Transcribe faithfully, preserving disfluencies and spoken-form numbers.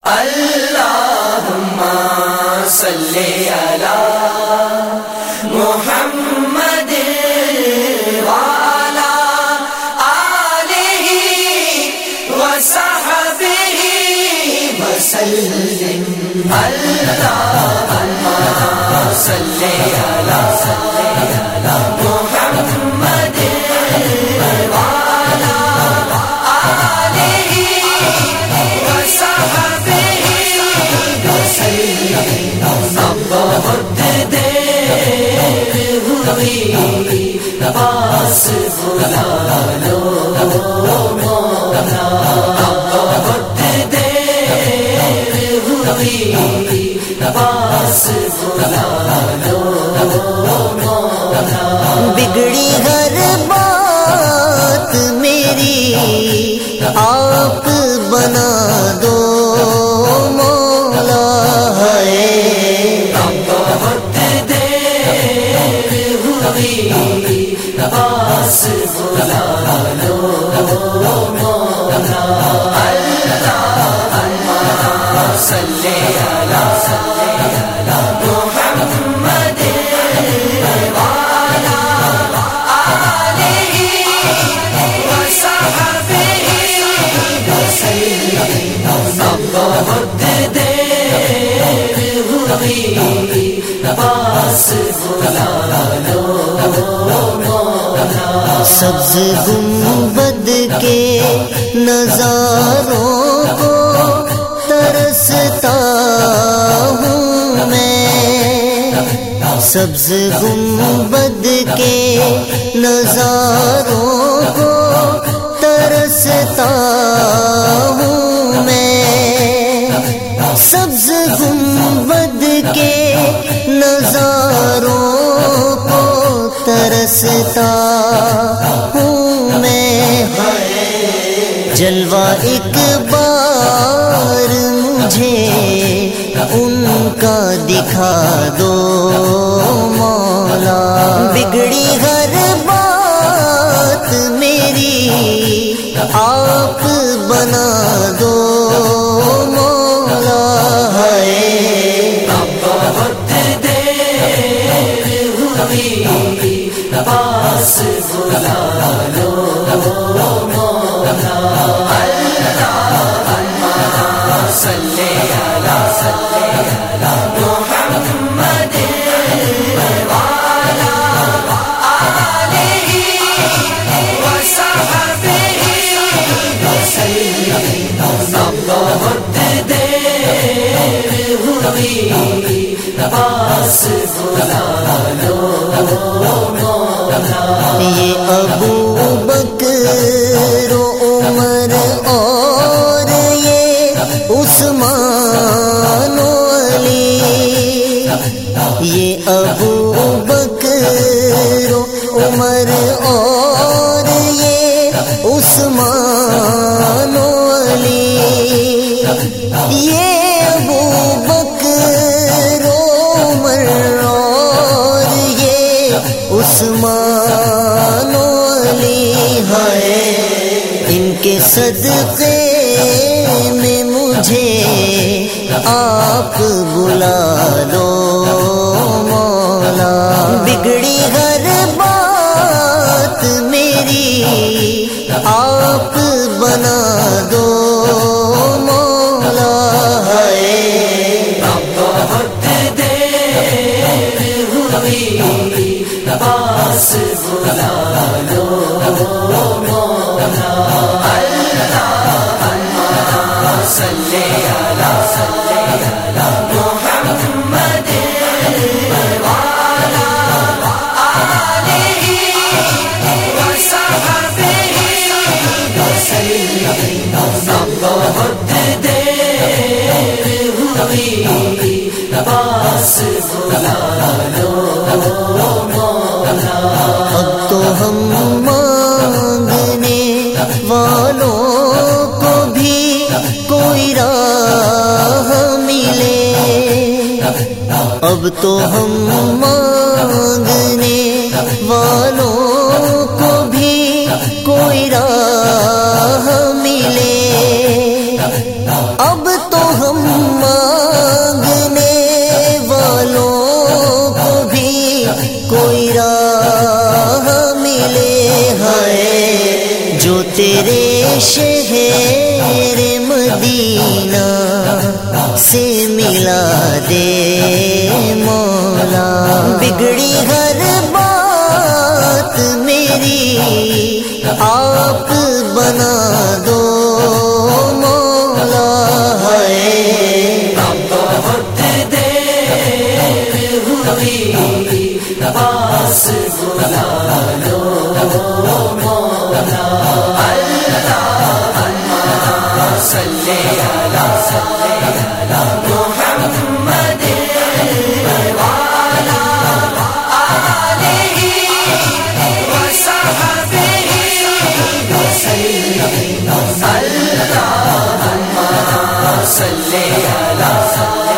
اللہم صلی علی محمد وعلی آلہ وصحبہ وسلم۔ اللہم صلی علی محمد وعلی آلہ وصحبہ وسلم۔ اب بہت دیر ہوئی پاس بلا لو مولا، اب بہت دیر ہوئی پاس بلا لو مولا۔ بگڑی ہر بات میری آپ بنا دو مولا ہے۔ اب بہت دیر ہوئی پاس بلا لو مولا۔ اللہم صلی علی محمد وعلی آلہ وصحبہ وسلم۔ اب بہت دیر ہوئی پاس بلا لو مولا۔ سبز گنبد کے نظاروں کو ترستا ہوں میں، سبز گنبد کے نظاروں کو ترستا ہوں میں، سبز گنبد کے نظاروں کو ترستا ہوں میں۔ جلوہ ایک بار مجھے ان کا دکھا دو مولا، بگڑی ہر بات میری آپ بنا دو مولا ہے۔ اب بہت دیر ہوئی پاس بلا لو مولا۔ اللہم صلی علی محمد وعلی آلہ وصحبہ وسلم۔ اب بہت دیر ہوئی پاس بلا لو مولا۔ یہ ابو بکر و عمر اور یہ عثمان و علی، یہ ابو بکر و عمر اور یہ عثمان و علی، یہ ابو بکر و عمر اور یہ عثمان و علی ہے۔ ان کے صدقے میں مجھے آپ بلا لو مولا، بگڑی ہر بات میری آپ بنا دو مولا ہے۔ اب بہت دیر ہوئی پاس بلا لو مولا۔ اللہم صلی علی محمد وعلی آلہ وصحبہ وسلم۔ اب بہت دیر ہوئی پاس بلا لو مولا۔ اب تو ہم مانگنے والوں کو بھی کوئی راہ ملے، اب تو ہم مانگنے والوں کو بھی کوئی راہ ملے، اب تو ہم مانگنے والوں کو بھی کوئی راہ ملے ہے، جو تیرے شہر مدینہ سے ملا دے مولا، بگڑی ہر بات میری آپ بنا دو مولا، ہے بہت دیر ہوئی پاس بلا لو مولا، اللہ صلی علی محمد وعلی آلہ وصحبہ وسلم، اللہم صلی علی